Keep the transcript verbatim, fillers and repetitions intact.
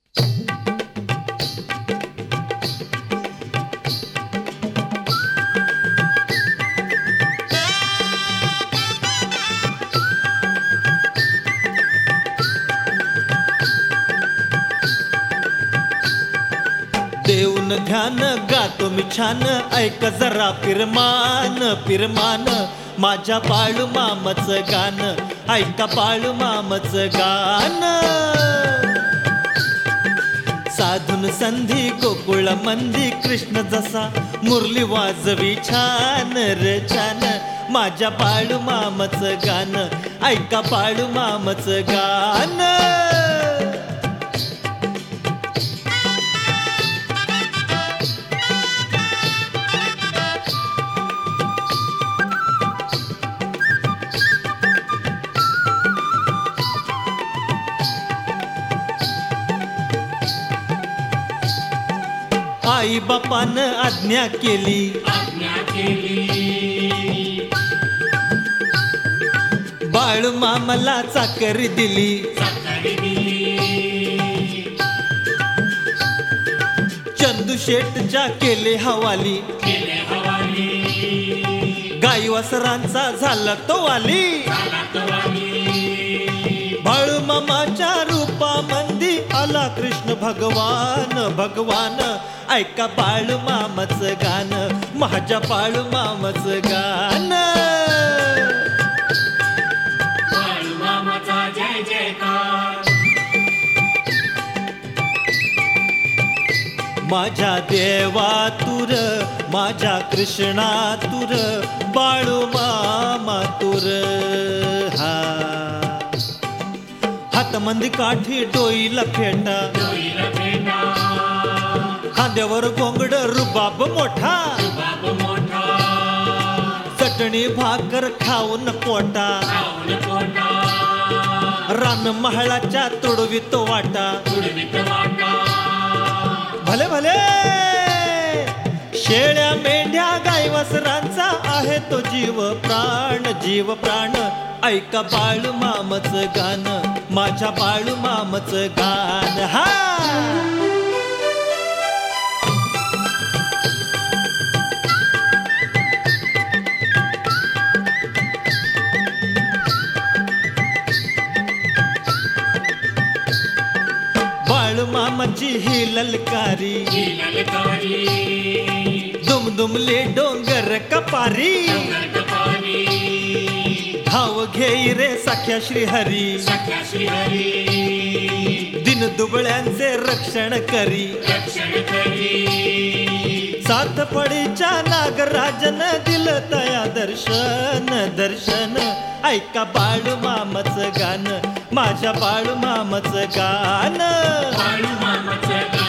देऊन ध्यान गातो मी छान, ऐक जरा पिरमान पिरमान माझ्या बाळू मामाचं गान, ऐका बाळू मामाचं गान. साधून संधी गोकुळ मंदी, कृष्ण जसा मुरली वाजवी छान रे छान माझ्या बाळू मामाचं गान, ऐका बाळू मामाचं गान. आई बापानं आज्ञा केली, आज्ञा केली, बाळू मामाला चाकरी दिली. चाकरी दिली, चंदू शेठच्या केले हवाली, केले हवाली, गाई वासरांचा झाला तो वाली. झाला तो वाली. बाळू मामाच्या रूपामंदी आला कृष्ण भगवान भगवान, ऐका बाळू मामाचं गान, माझ्या बाळू मामाचं गान. बाळू मामाचा जय जयकार, माझ्या देवा तुर, माझ्या कृष्णा तुर, बाळू मामा तुर. हा हातमंदी काठी डोईला फेटा, डोईला फेटा, खांद्यावर घोंगड रुबाब मोठा, बाप मोठा, चटणी भाकर खाऊन पोटा, खाऊन पोटा, रान महाळाच्या तुडवीत वाटा. उडवीत वाटा. भले भले शेळ्या मेंढ्या गाई वासरांचा आहे तो जीव प्राण जीव प्राण, ऐका बाळू मामाचं गान, माझ्या बाळू मामाचं गान. हा बाळू मामाची ही ललकारी, ही ललकारी, दुमदुमले डोंगर कपारी. डोंगर कपारी, धाव घेई रे सख्या श्रीहरी, सख्या श्रीहरी, दिन दुबळ्यांचे रक्षण करी. रक्षण करी, सात फडीच्या नागराजन दिलं तया दर्शन दर्शन, ऐका बाळू मामाचं गान, माझ्या बाळू मामाचं गान. बाळू मामाचं